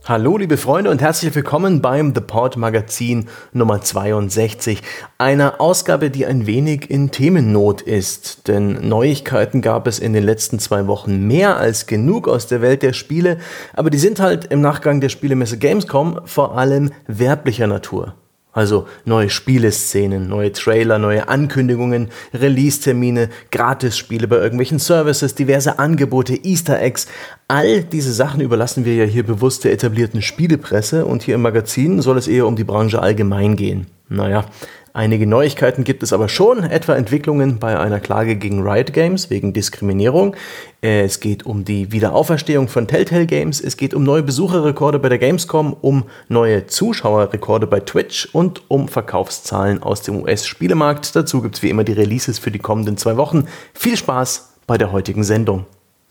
Hallo liebe Freunde und herzlich willkommen beim The Pod Magazin Nummer 62, einer Ausgabe, die ein wenig in Themennot ist, denn Neuigkeiten gab es in den letzten 2 Wochen mehr als genug aus der Welt der Spiele, aber die sind halt im Nachgang der Spielemesse Gamescom vor allem werblicher Natur. Also neue Spieleszenen, neue Trailer, neue Ankündigungen, Release-Termine, Gratisspiele bei irgendwelchen Services, diverse Angebote, Easter Eggs. All diese Sachen überlassen wir ja hier bewusst der etablierten Spielepresse und hier im Magazin soll es eher um die Branche allgemein gehen. Naja, einige Neuigkeiten gibt es aber schon, etwa Entwicklungen bei einer Klage gegen Riot Games wegen Diskriminierung. Es geht um die Wiederauferstehung von Telltale Games, es geht um neue Besucherrekorde bei der Gamescom, um neue Zuschauerrekorde bei Twitch und um Verkaufszahlen aus dem US-Spielemarkt. Dazu gibt es wie immer die Releases für die kommenden 2 Wochen. Viel Spaß bei der heutigen Sendung.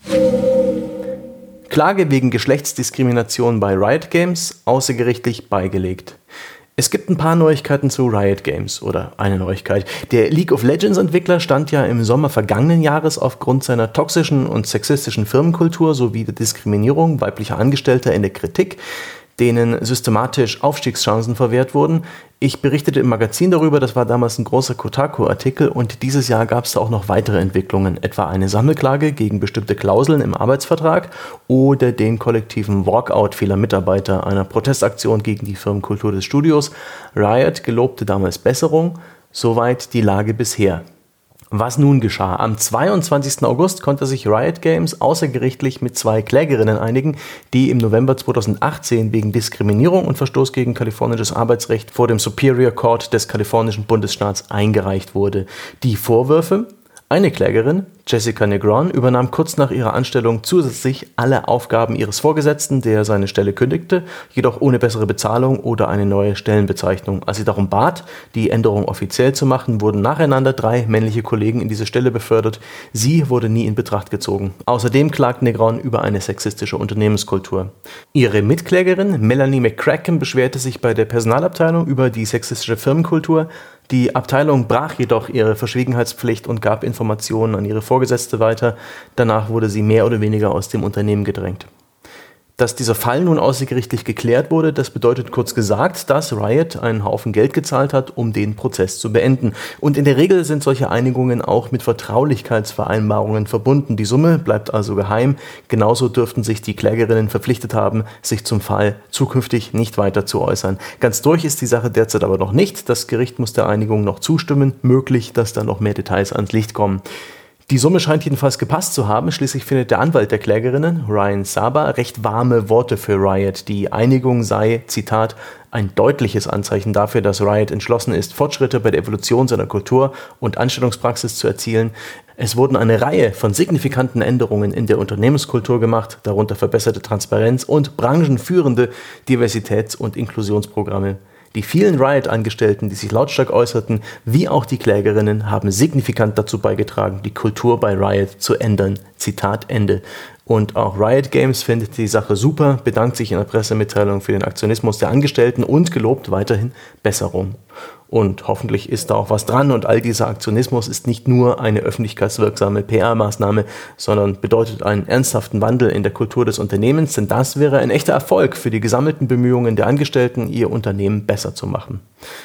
Klage wegen Geschlechtsdiskrimination bei Riot Games, außergerichtlich beigelegt. Es gibt ein paar Neuigkeiten zu Riot Games oder eine Neuigkeit. Der League of Legends Entwickler stand ja im Sommer vergangenen Jahres aufgrund seiner toxischen und sexistischen Firmenkultur sowie der Diskriminierung weiblicher Angestellter in der Kritik, denen systematisch Aufstiegschancen verwehrt wurden. Ich berichtete im Magazin darüber, das war damals ein großer Kotaku-Artikel und dieses Jahr gab es da auch noch weitere Entwicklungen, etwa eine Sammelklage gegen bestimmte Klauseln im Arbeitsvertrag oder den kollektiven Walkout vieler Mitarbeiter einer Protestaktion gegen die Firmenkultur des Studios. Riot gelobte damals Besserung, soweit die Lage bisher. Was nun geschah? Am 22. August konnte sich Riot Games außergerichtlich mit 2 Klägerinnen einigen, die im November 2018 wegen Diskriminierung und Verstoß gegen kalifornisches Arbeitsrecht vor dem Superior Court des kalifornischen Bundesstaats eingereicht wurde. Die Vorwürfe? Eine Klägerin, Jessica Negron, übernahm kurz nach ihrer Anstellung zusätzlich alle Aufgaben ihres Vorgesetzten, der seine Stelle kündigte, jedoch ohne bessere Bezahlung oder eine neue Stellenbezeichnung. Als sie darum bat, die Änderung offiziell zu machen, wurden nacheinander 3 männliche Kollegen in diese Stelle befördert. Sie wurde nie in Betracht gezogen. Außerdem klagt Negron über eine sexistische Unternehmenskultur. Ihre Mitklägerin Melanie McCracken beschwerte sich bei der Personalabteilung über die sexistische Firmenkultur. Die Abteilung brach jedoch ihre Verschwiegenheitspflicht und gab Informationen an ihre Vorgesetzte weiter. Danach wurde sie mehr oder weniger aus dem Unternehmen gedrängt. Dass dieser Fall nun außergerichtlich geklärt wurde, das bedeutet kurz gesagt, dass Riot einen Haufen Geld gezahlt hat, um den Prozess zu beenden. Und in der Regel sind solche Einigungen auch mit Vertraulichkeitsvereinbarungen verbunden. Die Summe bleibt also geheim. Genauso dürften sich die Klägerinnen verpflichtet haben, sich zum Fall zukünftig nicht weiter zu äußern. Ganz durch ist die Sache derzeit aber noch nicht. Das Gericht muss der Einigung noch zustimmen. Möglich, dass da noch mehr Details ans Licht kommen. Die Summe scheint jedenfalls gepasst zu haben, schließlich findet der Anwalt der Klägerinnen, Ryan Saba, recht warme Worte für Riot. Die Einigung sei, Zitat, ein deutliches Anzeichen dafür, dass Riot entschlossen ist, Fortschritte bei der Evolution seiner Kultur und Anstellungspraxis zu erzielen. Es wurden eine Reihe von signifikanten Änderungen in der Unternehmenskultur gemacht, darunter verbesserte Transparenz und branchenführende Diversitäts- und Inklusionsprogramme. Die vielen Riot-Angestellten, die sich lautstark äußerten, wie auch die Klägerinnen, haben signifikant dazu beigetragen, die Kultur bei Riot zu ändern. Zitat Ende. Und auch Riot Games findet die Sache super, bedankt sich in der Pressemitteilung für den Aktionismus der Angestellten und gelobt weiterhin Besserung. Und hoffentlich ist da auch was dran und all dieser Aktionismus ist nicht nur eine öffentlichkeitswirksame PR-Maßnahme, sondern bedeutet einen ernsthaften Wandel in der Kultur des Unternehmens, denn das wäre ein echter Erfolg für die gesammelten Bemühungen der Angestellten, ihr Unternehmen besser zu machen.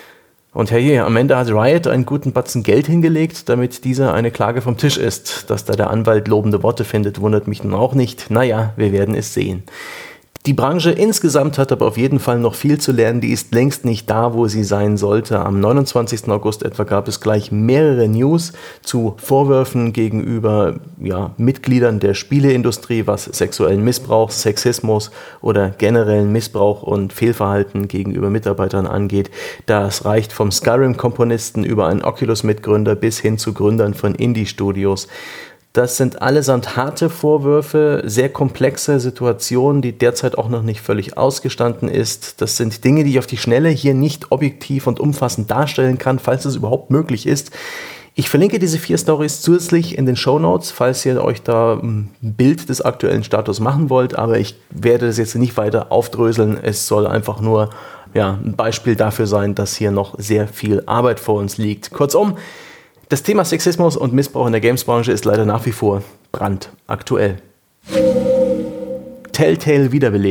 Und hey, am Ende hat Riot einen guten Batzen Geld hingelegt, damit dieser eine Klage vom Tisch ist. Dass da der Anwalt lobende Worte findet, wundert mich nun auch nicht. Naja, wir werden es sehen. Die Branche insgesamt hat aber auf jeden Fall noch viel zu lernen, die ist längst nicht da, wo sie sein sollte. Am 29. August etwa gab es gleich mehrere News zu Vorwürfen gegenüber Mitgliedern der Spieleindustrie, was sexuellen Missbrauch, Sexismus oder generellen Missbrauch und Fehlverhalten gegenüber Mitarbeitern angeht. Das reicht vom Skyrim-Komponisten über einen Oculus-Mitgründer bis hin zu Gründern von Indie-Studios. Das sind allesamt harte Vorwürfe, sehr komplexe Situationen, die derzeit auch noch nicht völlig ausgestanden ist. Das sind Dinge, die ich auf die Schnelle hier nicht objektiv und umfassend darstellen kann, falls es überhaupt möglich ist. Ich verlinke diese 4 Storys zusätzlich in den Shownotes, falls ihr euch da ein Bild des aktuellen Status machen wollt, aber ich werde das jetzt nicht weiter aufdröseln. Es soll einfach nur ein Beispiel dafür sein, dass hier noch sehr viel Arbeit vor uns liegt. Kurzum, das Thema Sexismus und Missbrauch in der Gamesbranche ist leider nach wie vor brandaktuell. Telltale wiederbelebt.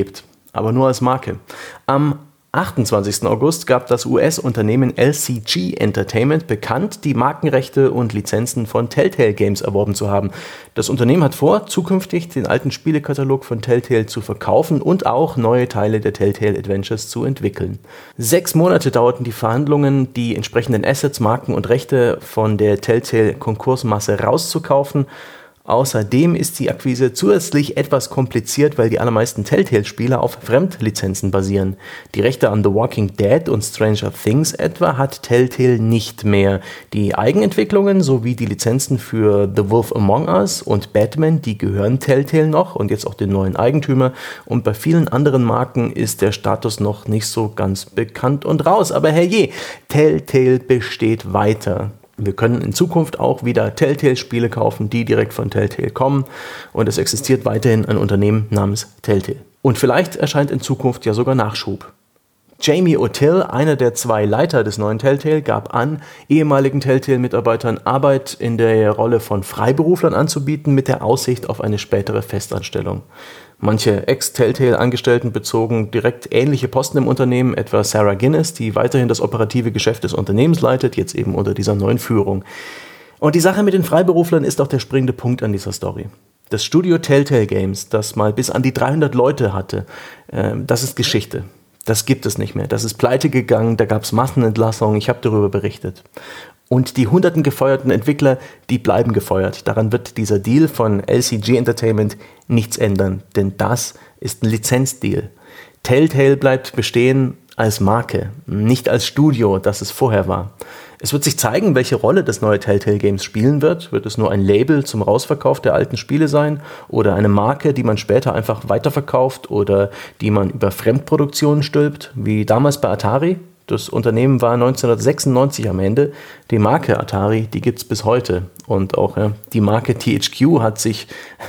aber nur als Marke. Am 28. August gab das US-Unternehmen LCG Entertainment bekannt, die Markenrechte und Lizenzen von Telltale Games erworben zu haben. Das Unternehmen hat vor, zukünftig den alten Spielekatalog von Telltale zu verkaufen und auch neue Teile der Telltale Adventures zu entwickeln. 6 Monate dauerten die Verhandlungen, die entsprechenden Assets, Marken und Rechte von der Telltale-Konkursmasse rauszukaufen. Außerdem ist die Akquise zusätzlich etwas kompliziert, weil die allermeisten Telltale-Spiele auf Fremdlizenzen basieren. Die Rechte an The Walking Dead und Stranger Things etwa hat Telltale nicht mehr. Die Eigenentwicklungen sowie die Lizenzen für The Wolf Among Us und Batman, die gehören Telltale noch und jetzt auch den neuen Eigentümer. Und bei vielen anderen Marken ist der Status noch nicht so ganz bekannt und raus. Aber herrje, Telltale besteht weiter. Wir können in Zukunft auch wieder Telltale-Spiele kaufen, die direkt von Telltale kommen. Und es existiert weiterhin ein Unternehmen namens Telltale. Und vielleicht erscheint in Zukunft ja sogar Nachschub. Jamie O'Till, einer der 2 Leiter des neuen Telltale, gab an, ehemaligen Telltale-Mitarbeitern Arbeit in der Rolle von Freiberuflern anzubieten, mit der Aussicht auf eine spätere Festanstellung. Manche Ex-Telltale-Angestellten bezogen direkt ähnliche Posten im Unternehmen, etwa Sarah Guinness, die weiterhin das operative Geschäft des Unternehmens leitet, jetzt eben unter dieser neuen Führung. Und die Sache mit den Freiberuflern ist auch der springende Punkt an dieser Story. Das Studio Telltale Games, das mal bis an die 300 Leute hatte, das ist Geschichte. Das gibt es nicht mehr. Das ist pleite gegangen, da gab es Massenentlassungen, ich habe darüber berichtet. Und die hunderten gefeuerten Entwickler, die bleiben gefeuert. Daran wird dieser Deal von LCG Entertainment nichts ändern, denn das ist ein Lizenzdeal. Telltale bleibt bestehen als Marke, nicht als Studio, das es vorher war. Es wird sich zeigen, welche Rolle das neue Telltale Games spielen wird. Wird es nur ein Label zum Rausverkauf der alten Spiele sein oder eine Marke, die man später einfach weiterverkauft oder die man über Fremdproduktionen stülpt, wie damals bei Atari? Das Unternehmen war 1996 am Ende. Die Marke Atari, die gibt es bis heute. Und auch die Marke THQ hat sich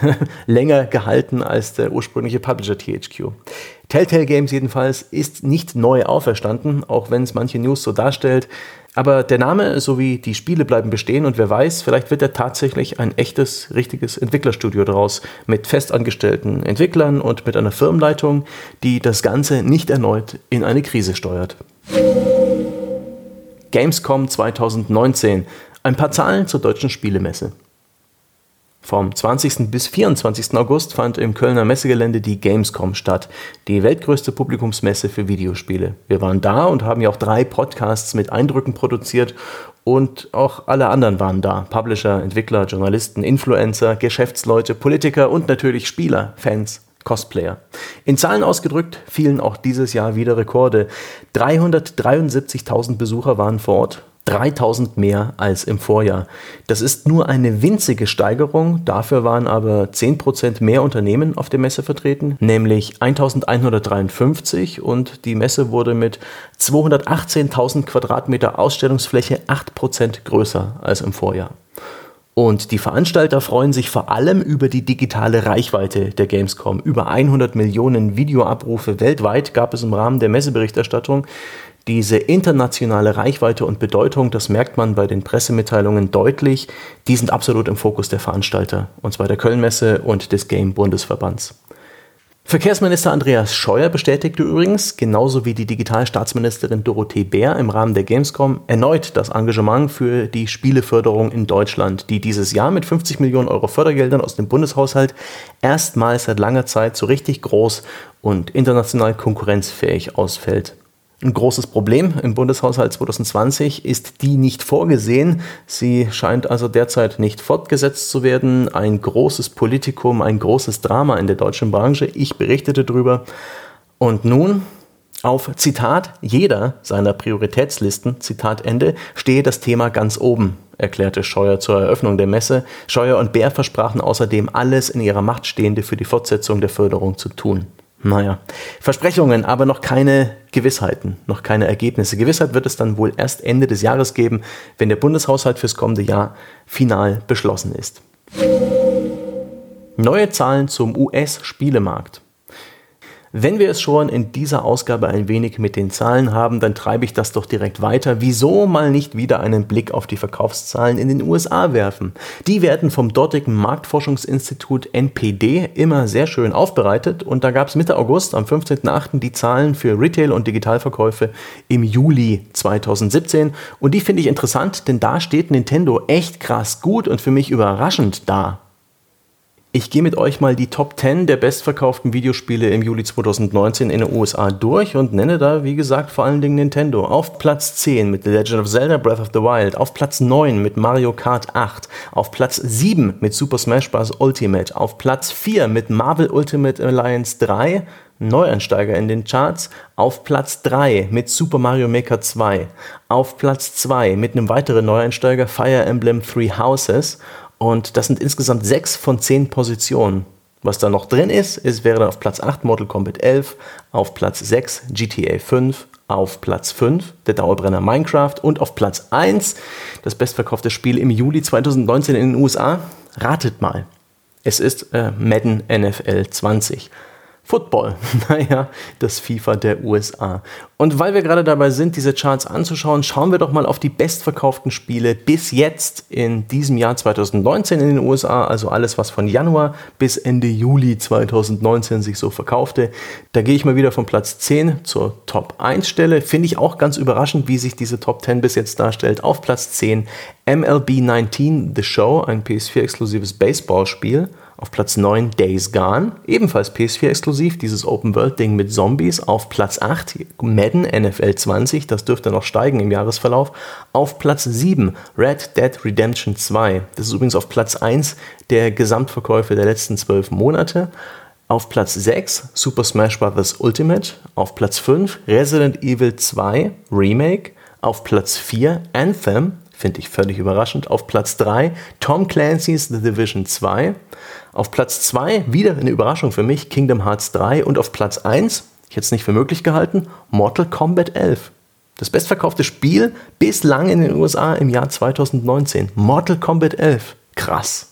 länger gehalten als der ursprüngliche Publisher THQ. Telltale Games jedenfalls ist nicht neu auferstanden, auch wenn es manche News so darstellt. Aber der Name sowie die Spiele bleiben bestehen und wer weiß, vielleicht wird ja tatsächlich ein echtes, richtiges Entwicklerstudio daraus mit festangestellten Entwicklern und mit einer Firmenleitung, die das Ganze nicht erneut in eine Krise steuert. Gamescom 2019. Ein paar Zahlen zur deutschen Spielemesse. Vom 20. bis 24. August fand im Kölner Messegelände die Gamescom statt, die weltgrößte Publikumsmesse für Videospiele. Wir waren da und haben ja auch 3 Podcasts mit Eindrücken produziert und auch alle anderen waren da. Publisher, Entwickler, Journalisten, Influencer, Geschäftsleute, Politiker und natürlich Spieler, Fans, Cosplayer. In Zahlen ausgedrückt fielen auch dieses Jahr wieder Rekorde. 373.000 Besucher waren vor Ort. 3.000 mehr als im Vorjahr. Das ist nur eine winzige Steigerung, dafür waren aber 10% mehr Unternehmen auf der Messe vertreten, nämlich 1.153 und die Messe wurde mit 218.000 Quadratmeter Ausstellungsfläche 8% größer als im Vorjahr. Und die Veranstalter freuen sich vor allem über die digitale Reichweite der Gamescom. Über 100 Millionen Videoabrufe weltweit gab es im Rahmen der Messeberichterstattung. Diese internationale Reichweite und Bedeutung, das merkt man bei den Pressemitteilungen deutlich, die sind absolut im Fokus der Veranstalter, und zwar der Köln-Messe und des Game-Bundesverbands. Verkehrsminister Andreas Scheuer bestätigte übrigens, genauso wie die Digitalstaatsministerin Dorothee Bär im Rahmen der Gamescom, erneut das Engagement für die Spieleförderung in Deutschland, die dieses Jahr mit 50 Millionen Euro Fördergeldern aus dem Bundeshaushalt erstmals seit langer Zeit so richtig groß und international konkurrenzfähig ausfällt. Ein großes Problem im Bundeshaushalt 2020 ist die nicht vorgesehen. Sie scheint also derzeit nicht fortgesetzt zu werden. Ein großes Politikum, ein großes Drama in der deutschen Branche. Ich berichtete drüber. Und nun auf, Zitat, jeder seiner Prioritätslisten, Zitat Ende, stehe das Thema ganz oben, erklärte Scheuer zur Eröffnung der Messe. Scheuer und Bär versprachen außerdem, alles in ihrer Macht Stehende für die Fortsetzung der Förderung zu tun. Naja, Versprechungen, aber noch keine Gewissheiten, noch keine Ergebnisse. Gewissheit wird es dann wohl erst Ende des Jahres geben, wenn der Bundeshaushalt fürs kommende Jahr final beschlossen ist. Neue Zahlen zum US-Spielemarkt. Wenn wir es schon in dieser Ausgabe ein wenig mit den Zahlen haben, dann treibe ich das doch direkt weiter. Wieso mal nicht wieder einen Blick auf die Verkaufszahlen in den USA werfen? Die werden vom dortigen Marktforschungsinstitut NPD immer sehr schön aufbereitet und da gab es Mitte August, am 15.08. die Zahlen für Retail- und Digitalverkäufe im Juli 2017 und die finde ich interessant, denn da steht Nintendo echt krass gut und für mich überraschend da. Ich gehe mit euch mal die Top 10 der bestverkauften Videospiele im Juli 2019 in den USA durch und nenne da, wie gesagt, vor allen Dingen Nintendo. Auf Platz 10 mit The Legend of Zelda Breath of the Wild, auf Platz 9 mit Mario Kart 8, auf Platz 7 mit Super Smash Bros. Ultimate, auf Platz 4 mit Marvel Ultimate Alliance 3, Neueinsteiger in den Charts, auf Platz 3 mit Super Mario Maker 2, auf Platz 2 mit einem weiteren Neueinsteiger Fire Emblem Three Houses. Und das sind insgesamt 6 von 10 Positionen. Was da noch drin ist, wäre dann auf Platz 8 Mortal Kombat 11, auf Platz 6 GTA 5, auf Platz 5 der Dauerbrenner Minecraft und auf Platz 1 das bestverkaufte Spiel im Juli 2019 in den USA. Ratet mal. Es ist Madden NFL 20. Football, naja, das FIFA der USA. Und weil wir gerade dabei sind, diese Charts anzuschauen, schauen wir doch mal auf die bestverkauften Spiele bis jetzt in diesem Jahr 2019 in den USA, also alles, was von Januar bis Ende Juli 2019 sich so verkaufte. Da gehe ich mal wieder von Platz 10 zur Top 1 Stelle. Finde ich auch ganz überraschend, wie sich diese Top 10 bis jetzt darstellt. Auf Platz 10 MLB 19 The Show, ein PS4-exklusives Baseballspiel. Auf Platz 9 Days Gone, ebenfalls PS4-exklusiv, dieses Open-World-Ding mit Zombies. Auf Platz 8 Madden NFL 20, das dürfte noch steigen im Jahresverlauf. Auf Platz 7 Red Dead Redemption 2, das ist übrigens auf Platz 1 der Gesamtverkäufe der letzten 12 Monate. Auf Platz 6 Super Smash Bros. Ultimate, auf Platz 5 Resident Evil 2 Remake, auf Platz 4 Anthem, finde ich völlig überraschend, auf Platz 3 Tom Clancy's The Division 2, auf Platz 2, wieder eine Überraschung für mich, Kingdom Hearts 3 und auf Platz 1, ich hätte es nicht für möglich gehalten, Mortal Kombat 11. Das bestverkaufte Spiel bislang in den USA im Jahr 2019. Mortal Kombat 11. Krass.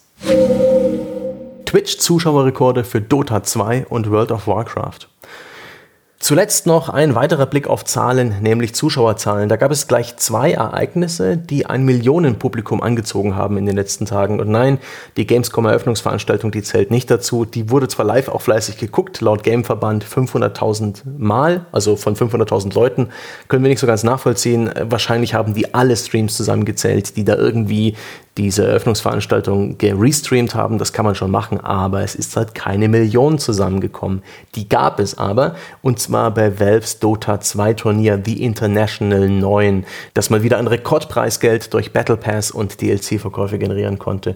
Twitch-Zuschauerrekorde für Dota 2 und World of Warcraft. Zuletzt noch ein weiterer Blick auf Zahlen, nämlich Zuschauerzahlen. Da gab es gleich 2 Ereignisse, die ein Millionenpublikum angezogen haben in den letzten Tagen. Und nein, die Gamescom-Eröffnungsveranstaltung, die zählt nicht dazu. Die wurde zwar live auch fleißig geguckt, laut Gameverband 500.000 Mal, also von 500.000 Leuten. Können wir nicht so ganz nachvollziehen. Wahrscheinlich haben die alle Streams zusammengezählt, die da irgendwie diese Eröffnungsveranstaltung gerestreamt haben. Das kann man schon machen, aber es ist halt keine Million zusammengekommen. Die gab es aber, und zwar bei Valves Dota 2 Turnier The International 9, das mal wieder ein Rekordpreisgeld durch Battle Pass und DLC-Verkäufe generieren konnte.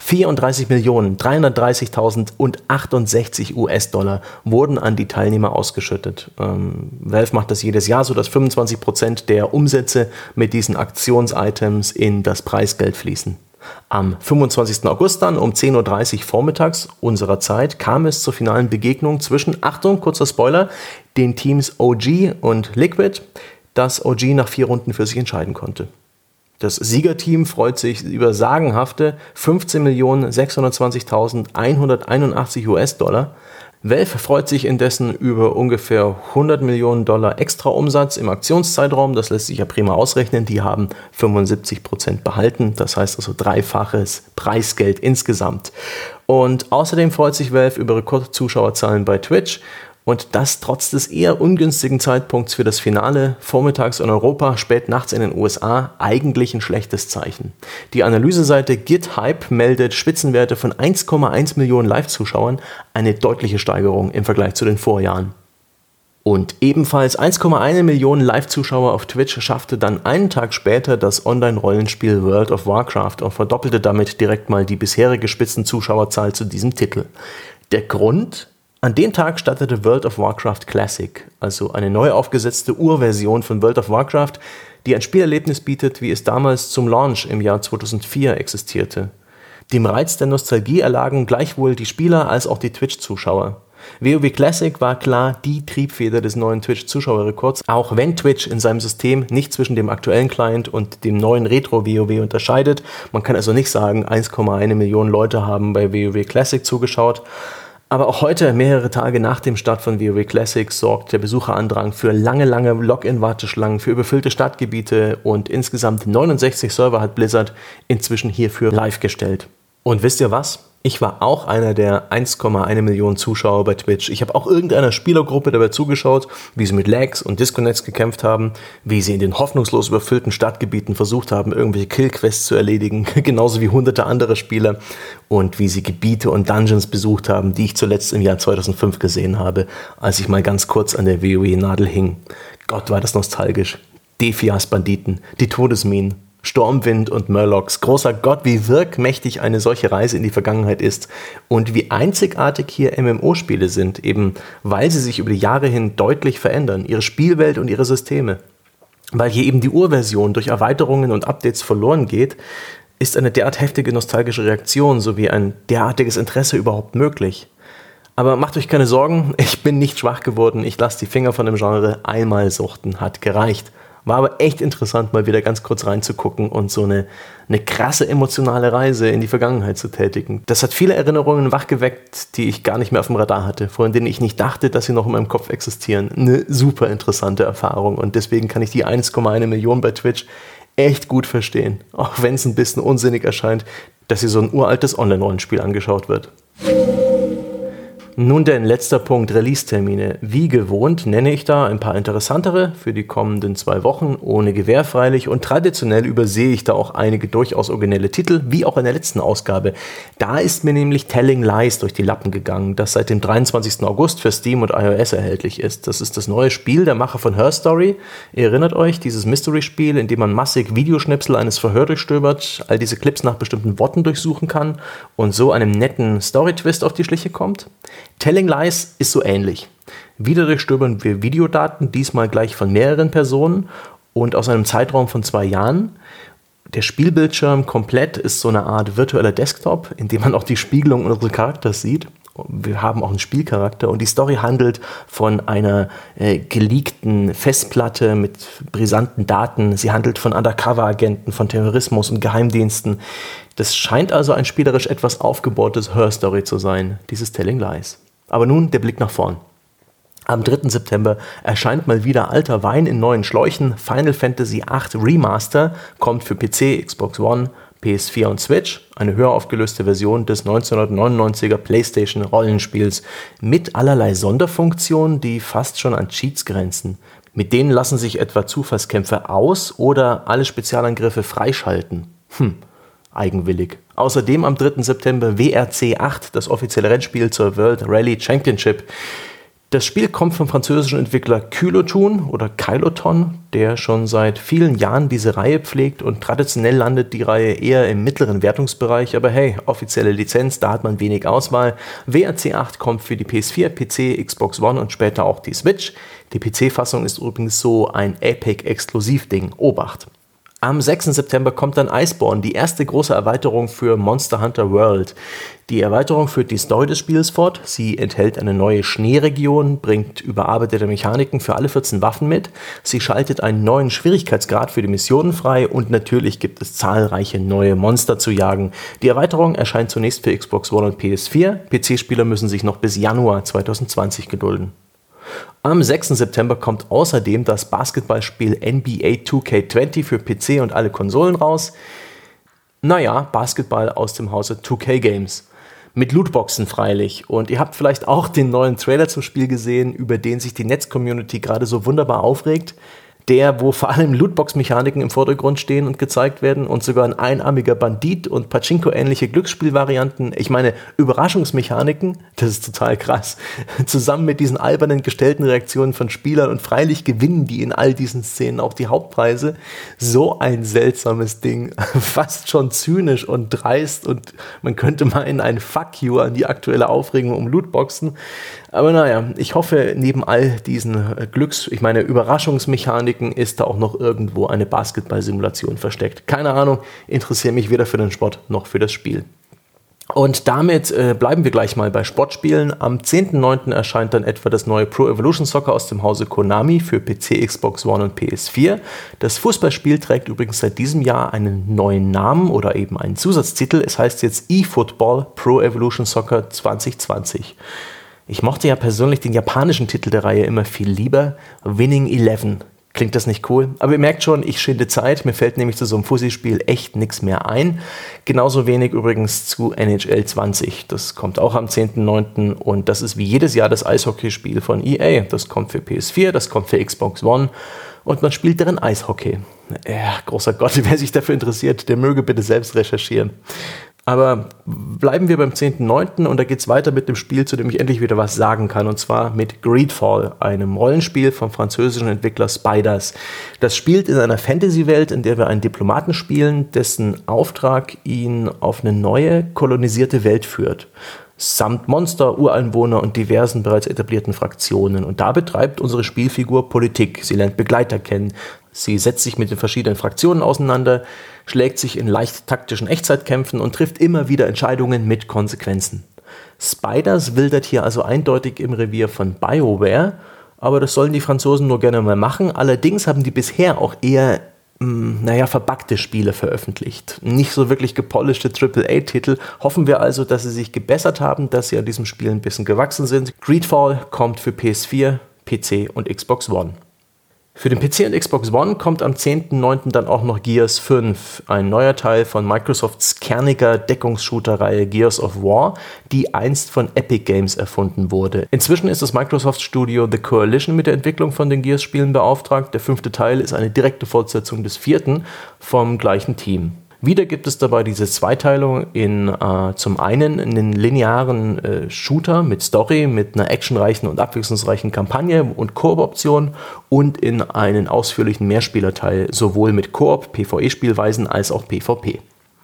34.330.068 US-Dollar wurden an die Teilnehmer ausgeschüttet. Valve macht das jedes Jahr so, dass 25% der Umsätze mit diesen Aktionsitems in das Preisgeld fließen. Am 25. August dann um 10.30 Uhr vormittags unserer Zeit kam es zur finalen Begegnung zwischen, Achtung, kurzer Spoiler, den Teams OG und Liquid, das OG nach 4 Runden für sich entscheiden konnte. Das Siegerteam freut sich über sagenhafte 15.620.181 US-Dollar. Valve freut sich indessen über ungefähr $100 Millionen extra Umsatz im Aktionszeitraum. Das lässt sich ja prima ausrechnen. Die haben 75% behalten. Das heißt also 3-faches Preisgeld insgesamt. Und außerdem freut sich Valve über Rekordzuschauerzahlen bei Twitch. Und das trotz des eher ungünstigen Zeitpunkts für das Finale, vormittags in Europa, spät nachts in den USA, eigentlich ein schlechtes Zeichen. Die Analyseseite GitHype meldet Spitzenwerte von 1,1 Millionen Live-Zuschauern, eine deutliche Steigerung im Vergleich zu den Vorjahren. Und ebenfalls 1,1 Millionen Live-Zuschauer auf Twitch schaffte dann einen Tag später das Online-Rollenspiel World of Warcraft und verdoppelte damit direkt mal die bisherige Spitzenzuschauerzahl zu diesem Titel. Der Grund? An dem Tag startete World of Warcraft Classic, also eine neu aufgesetzte Urversion von World of Warcraft, die ein Spielerlebnis bietet, wie es damals zum Launch im Jahr 2004 existierte. Dem Reiz der Nostalgie erlagen gleichwohl die Spieler als auch die Twitch-Zuschauer. WoW Classic war klar die Triebfeder des neuen Twitch-Zuschauerrekords, auch wenn Twitch in seinem System nicht zwischen dem aktuellen Client und dem neuen Retro-WoW unterscheidet. Man kann also nicht sagen, 1,1 Millionen Leute haben bei WoW Classic zugeschaut. Aber auch heute, mehrere Tage nach dem Start von WoW Classic, sorgt der Besucherandrang für lange Login-Warteschlangen, für überfüllte Stadtgebiete und insgesamt 69 Server hat Blizzard inzwischen hierfür live gestellt. Und wisst ihr was? Ich war auch einer der 1,1 Millionen Zuschauer bei Twitch. Ich habe auch irgendeiner Spielergruppe dabei zugeschaut, wie sie mit Lags und Disconnects gekämpft haben, wie sie in den hoffnungslos überfüllten Stadtgebieten versucht haben, irgendwelche Killquests zu erledigen, genauso wie hunderte andere Spieler, und wie sie Gebiete und Dungeons besucht haben, die ich zuletzt im Jahr 2005 gesehen habe, als ich mal ganz kurz an der WoW-Nadel hing. Gott, war das nostalgisch. Defias-Banditen, die Todesminen, Stormwind und Murlocs. Großer Gott, wie wirkmächtig eine solche Reise in die Vergangenheit ist und wie einzigartig hier MMO-Spiele sind, eben weil sie sich über die Jahre hin deutlich verändern, ihre Spielwelt und ihre Systeme. Weil hier eben die Urversion durch Erweiterungen und Updates verloren geht, ist eine derart heftige nostalgische Reaktion sowie ein derartiges Interesse überhaupt möglich. Aber macht euch keine Sorgen, ich bin nicht schwach geworden, ich lasse die Finger von dem Genre, einmal suchten hat gereicht. War aber echt interessant, mal wieder ganz kurz reinzugucken und so eine krasse emotionale Reise in die Vergangenheit zu tätigen. Das hat viele Erinnerungen wachgeweckt, die ich gar nicht mehr auf dem Radar hatte, von denen ich nicht dachte, dass sie noch in meinem Kopf existieren. Eine super interessante Erfahrung und deswegen kann ich die 1,1 Millionen bei Twitch echt gut verstehen. Auch wenn es ein bisschen unsinnig erscheint, dass hier so ein uraltes Online-Rollenspiel angeschaut wird. Nun denn, letzter Punkt, Release-Termine. Wie gewohnt nenne ich da ein paar interessantere für die kommenden 2 Wochen, ohne Gewähr freilich, und traditionell übersehe ich da auch einige durchaus originelle Titel, wie auch in der letzten Ausgabe. Da ist mir nämlich Telling Lies durch die Lappen gegangen, das seit dem 23. August für Steam und iOS erhältlich ist. Das ist das neue Spiel der Macher von Her Story. Ihr erinnert euch, dieses Mystery-Spiel, in dem man massig Videoschnipsel eines Verhörs durchstöbert, all diese Clips nach bestimmten Worten durchsuchen kann und so einem netten Story-Twist auf die Schliche kommt? Telling Lies ist so ähnlich. Wieder durchstöbern wir Videodaten, diesmal gleich von mehreren Personen und aus einem Zeitraum von 2 Jahren. Der Spielbildschirm komplett ist so eine Art virtueller Desktop, in dem man auch die Spiegelung unseres Charakters sieht. Wir haben auch einen Spielcharakter und die Story handelt von einer geleakten Festplatte mit brisanten Daten. Sie handelt von Undercover-Agenten, von Terrorismus und Geheimdiensten. Das scheint also ein spielerisch etwas aufgebohrtes Her-Story zu sein, dieses Telling Lies. Aber nun der Blick nach vorn. Am 3. September erscheint mal wieder alter Wein in neuen Schläuchen. Final Fantasy VIII Remaster kommt für PC, Xbox One, PS4 und Switch, eine höher aufgelöste Version des 1999er PlayStation-Rollenspiels mit allerlei Sonderfunktionen, die fast schon an Cheats grenzen. Mit denen lassen sich etwa Zufallskämpfe aus- oder alle Spezialangriffe freischalten. Eigenwillig. Außerdem am 3. September WRC 8, das offizielle Rennspiel zur World Rally Championship. Das Spiel kommt vom französischen Entwickler Kyloton oder Kyloton, der schon seit vielen Jahren diese Reihe pflegt, und traditionell landet die Reihe eher im mittleren Wertungsbereich, aber hey, offizielle Lizenz, da hat man wenig Auswahl. WRC 8 kommt für die PS4, PC, Xbox One und später auch die Switch. Die PC-Fassung ist übrigens so ein Epic-Exklusivding. Obacht! Am 6. September kommt dann Iceborne, die erste große Erweiterung für Monster Hunter World. Die Erweiterung führt die Story des Spiels fort. Sie enthält eine neue Schneeregion, bringt überarbeitete Mechaniken für alle 14 Waffen mit. Sie schaltet einen neuen Schwierigkeitsgrad für die Missionen frei und natürlich gibt es zahlreiche neue Monster zu jagen. Die Erweiterung erscheint zunächst für Xbox One und PS4. PC-Spieler müssen sich noch bis Januar 2020 gedulden. Am 6. September kommt außerdem das Basketballspiel NBA 2K20 für PC und alle Konsolen raus. Naja, Basketball aus dem Hause 2K Games. Mit Lootboxen freilich. Und ihr habt vielleicht auch den neuen Trailer zum Spiel gesehen, über den sich die Netz-Community gerade so wunderbar aufregt. Der, wo vor allem Lootbox-Mechaniken im Vordergrund stehen und gezeigt werden und sogar ein einarmiger Bandit und Pachinko-ähnliche Glücksspielvarianten, ich meine Überraschungsmechaniken, das ist total krass, zusammen mit diesen albernen gestellten Reaktionen von Spielern, und freilich gewinnen die in all diesen Szenen auch die Hauptpreise. So ein seltsames Ding, fast schon zynisch und dreist, und man könnte meinen, ein Fuck you an die aktuelle Aufregung um Lootboxen. Aber naja, ich hoffe, neben all diesen Überraschungsmechaniken ist da auch noch irgendwo eine Basketball-Simulation versteckt. Keine Ahnung, interessiere mich weder für den Sport noch für das Spiel. Und damit bleiben wir gleich mal bei Sportspielen. Am 10.9. erscheint dann etwa das neue Pro Evolution Soccer aus dem Hause Konami für PC, Xbox One und PS4. Das Fußballspiel trägt übrigens seit diesem Jahr einen neuen Namen oder eben einen Zusatztitel. Es heißt jetzt eFootball Pro Evolution Soccer 2020. Ich mochte ja persönlich den japanischen Titel der Reihe immer viel lieber, Winning 11. Klingt das nicht cool? Aber ihr merkt schon, ich schinde Zeit. Mir fällt nämlich zu so einem Fussi-Spiel echt nichts mehr ein. Genauso wenig übrigens zu NHL 20. Das kommt auch am 10.9. und das ist wie jedes Jahr das Eishockeyspiel von EA. Das kommt für PS4, das kommt für Xbox One und man spielt darin Eishockey. Ja, großer Gott, wer sich dafür interessiert, der möge bitte selbst recherchieren. Aber bleiben wir beim 10.9. und da geht's weiter mit dem Spiel, zu dem ich endlich wieder was sagen kann, und zwar mit Greedfall, einem Rollenspiel vom französischen Entwickler Spiders. Das spielt in einer Fantasy-Welt, in der wir einen Diplomaten spielen, dessen Auftrag ihn auf eine neue, kolonisierte Welt führt. Samt Monster, Ureinwohner und diversen bereits etablierten Fraktionen. Und da betreibt unsere Spielfigur Politik. Sie lernt Begleiter kennen. Sie setzt sich mit den verschiedenen Fraktionen auseinander, schlägt sich in leicht taktischen Echtzeitkämpfen und trifft immer wieder Entscheidungen mit Konsequenzen. Spiders wildert hier also eindeutig im Revier von BioWare, aber das sollen die Franzosen nur gerne mal machen. Allerdings haben die bisher auch eher verbuggte Spiele veröffentlicht. Nicht so wirklich gepolischte AAA-Titel. Hoffen wir also, dass sie sich gebessert haben, dass sie an diesem Spiel ein bisschen gewachsen sind. Greedfall kommt für PS4, PC und Xbox One. Für den PC und Xbox One kommt am 10.9. dann auch noch Gears 5, ein neuer Teil von Microsofts kerniger Deckungsshooter-Reihe Gears of War, die einst von Epic Games erfunden wurde. Inzwischen ist das Microsoft-Studio The Coalition mit der Entwicklung von den Gears-Spielen beauftragt. Der 5. Teil ist eine direkte Fortsetzung des 4. vom gleichen Team. Wieder gibt es dabei diese Zweiteilung in zum einen einen linearen Shooter mit Story, mit einer actionreichen und abwechslungsreichen Kampagne und Koop-Optionen und in einen ausführlichen Mehrspielerteil, sowohl mit Koop, PvE-Spielweisen als auch PvP.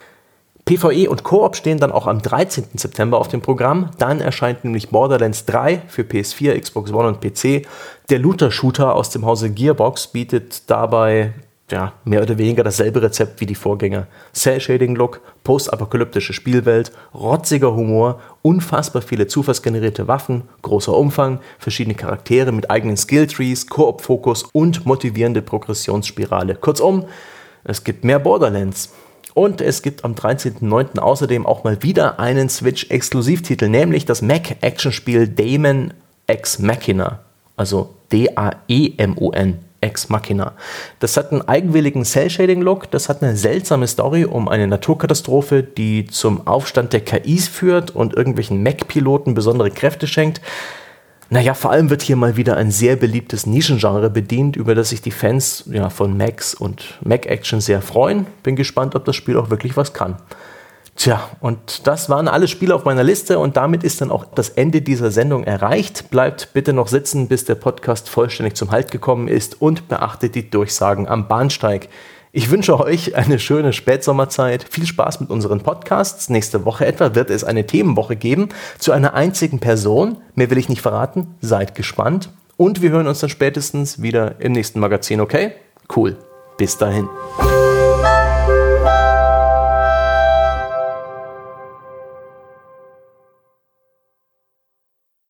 PvE und Koop stehen dann auch am 13. September auf dem Programm. Dann erscheint nämlich Borderlands 3 für PS4, Xbox One und PC. Der Looter-Shooter aus dem Hause Gearbox bietet dabei mehr oder weniger dasselbe Rezept wie die Vorgänger. Cell-Shading-Look, postapokalyptische Spielwelt, rotziger Humor, unfassbar viele zufallsgenerierte Waffen, großer Umfang, verschiedene Charaktere mit eigenen Skilltrees, Koop-Fokus und motivierende Progressionsspirale. Kurzum, es gibt mehr Borderlands. Und es gibt am 13.09. außerdem auch mal wieder einen Switch-Exklusivtitel, nämlich das Mac-Action-Spiel Daemon Ex Machina, also D-A-E-M-O-N. Ex Machina. Das hat einen eigenwilligen Cell-Shading-Look, das hat eine seltsame Story um eine Naturkatastrophe, die zum Aufstand der KIs führt und irgendwelchen Mac-Piloten besondere Kräfte schenkt. Vor allem wird hier mal wieder ein sehr beliebtes Nischengenre bedient, über das sich die Fans von Macs und Mac-Action sehr freuen. Bin gespannt, ob das Spiel auch wirklich was kann. Tja, und das waren alle Spiele auf meiner Liste und damit ist dann auch das Ende dieser Sendung erreicht. Bleibt bitte noch sitzen, bis der Podcast vollständig zum Halt gekommen ist und beachtet die Durchsagen am Bahnsteig. Ich wünsche euch eine schöne Spätsommerzeit, viel Spaß mit unseren Podcasts. Nächste Woche etwa wird es eine Themenwoche geben zu einer einzigen Person. Mehr will ich nicht verraten, seid gespannt und wir hören uns dann spätestens wieder im nächsten Magazin, okay? Cool, bis dahin.